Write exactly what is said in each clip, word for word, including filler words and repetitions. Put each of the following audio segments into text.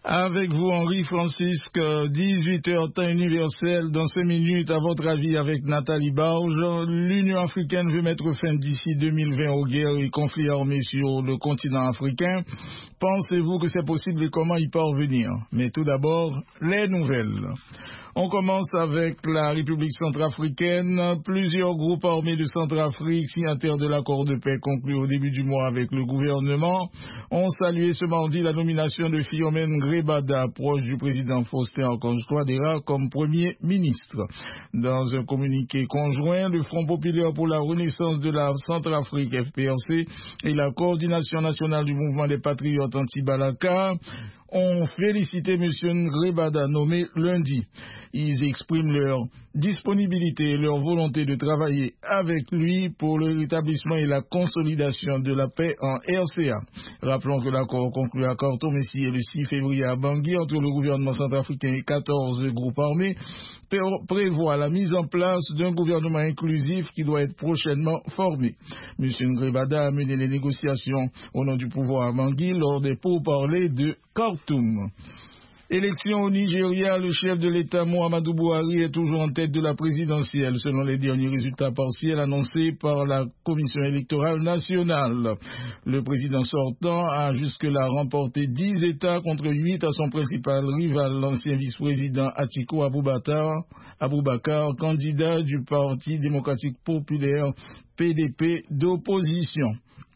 Avec vous, Henri Francisque, dix-huit heures temps universel, dans cinq minutes, à votre avis, avec Nathalie Barge. L'Union africaine veut mettre fin d'ici deux mille vingt aux guerres et conflits armés sur le continent africain. Pensez-vous que c'est possible et comment y parvenir? Mais tout d'abord, les nouvelles. On commence avec la République centrafricaine. Plusieurs groupes armés de Centrafrique, signataires de l'accord de paix conclu au début du mois avec le gouvernement, ont salué ce mardi la nomination de Philomène Grébada, proche du président Faustin Archange Touadéra, comme Premier ministre. Dans un communiqué conjoint, le Front populaire pour la renaissance de la Centrafrique, F P R C, et la coordination nationale du mouvement des patriotes anti-Balaka ont félicité M. Grébada, nommé lundi. Ils expriment leur disponibilité et leur volonté de travailler avec lui pour le rétablissement et la consolidation de la paix en R C A. Rappelons que l'accord conclu à Khartoum ici le six février à Bangui entre le gouvernement centrafricain et quatorze groupes armés prévoit la mise en place d'un gouvernement inclusif qui doit être prochainement formé. M. Grébada a mené les négociations au nom du pouvoir à Bangui lors des pourparlers de Khartoum. Élection au Nigeria, le chef de l'État Muhammadu Buhari est toujours en tête de la présidentielle, selon les derniers résultats partiels annoncés par la Commission électorale nationale. Le président sortant a jusque-là remporté dix États contre huit à son principal rival, l'ancien vice-président Atiku Abubakar, Abubakar, candidat du Parti démocratique populaire P D P d'opposition.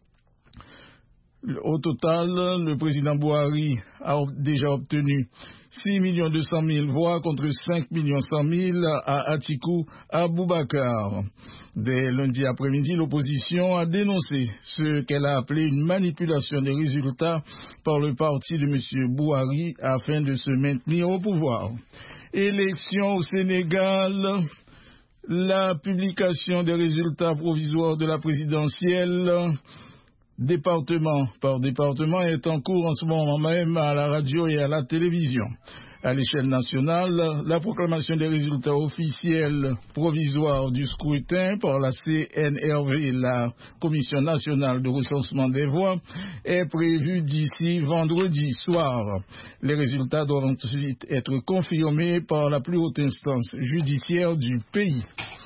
Au total, le président Buhari a déjà obtenu six millions deux cent mille voix contre cinq millions cent mille à Atiku Abubakar. Dès lundi après-midi, l'opposition a dénoncé ce qu'elle a appelé une manipulation des résultats par le parti de M. Buhari afin de se maintenir au pouvoir. Élection au Sénégal. La publication des résultats provisoires de la présidentielle département par département est en cours en ce moment même à la radio et à la télévision. À l'échelle nationale, la proclamation des résultats officiels provisoires du scrutin par la C N R V, la Commission nationale de recensement des voix, est prévue d'ici vendredi soir. Les résultats doivent ensuite être confirmés par la plus haute instance judiciaire du pays.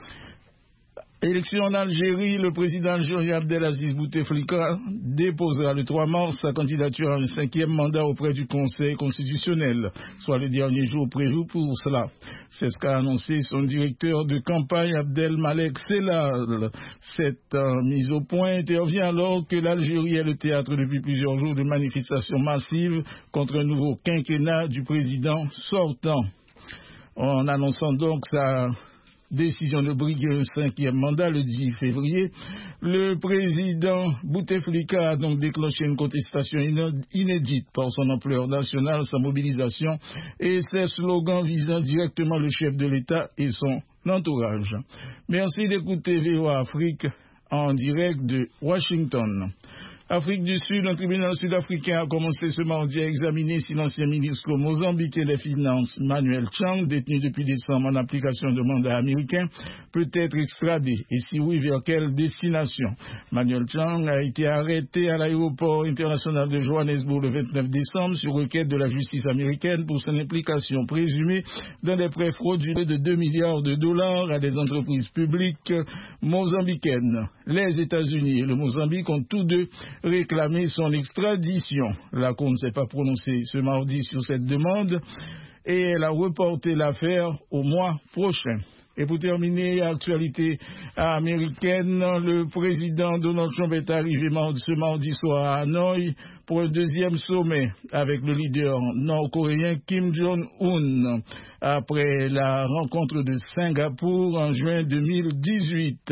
Élection en Algérie, le président algérien Abdelaziz Bouteflika déposera le trois mars sa candidature à un cinquième mandat auprès du Conseil constitutionnel, soit le dernier jour prévu pour cela. C'est ce qu'a annoncé son directeur de campagne Abdelmalek Sellal. Cette euh, mise au point intervient alors que l'Algérie est le théâtre depuis plusieurs jours de manifestations massives contre un nouveau quinquennat du président sortant. En annonçant donc sa décision de briguer un cinquième mandat le dix février, le président Bouteflika a donc déclenché une contestation inédite par son ampleur nationale, sa mobilisation et ses slogans visant directement le chef de l'État et son entourage. Merci d'écouter V O A Afrique en direct de Washington. Afrique du Sud, un tribunal sud-africain a commencé ce mardi à examiner si l'ancien ministre mozambicain des Finances, Manuel Chang, détenu depuis décembre en application de mandat américain, peut être extradé et si oui, vers quelle destination. Manuel Chang a été arrêté à l'aéroport international de Johannesburg le vingt-neuf décembre sur requête de la justice américaine pour son implication présumée dans des prêts frauduleux de deux milliards de dollars à des entreprises publiques mozambicaines. Les États-Unis et le Mozambique ont tous deux réclamé son extradition. La Cour ne s'est pas prononcée ce mardi sur cette demande et elle a reporté l'affaire au mois prochain. Et pour terminer, actualité américaine, le président Donald Trump est arrivé ce mardi soir à Hanoï pour un deuxième sommet avec le leader nord-coréen Kim Jong-un après la rencontre de Singapour en juin deux mille dix-huit.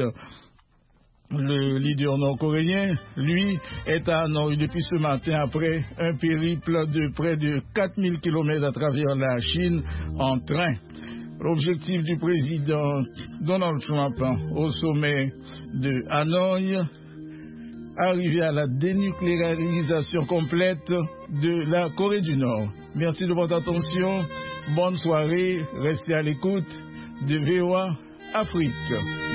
Le leader nord-coréen, lui, est à Hanoï depuis ce matin après un périple de près de quatre mille kilomètres à travers la Chine en train. L'objectif du président Donald Trump au sommet de Hanoï, arriver à la dénucléarisation complète de la Corée du Nord. Merci de votre attention. Bonne soirée. Restez à l'écoute de V O A Afrique.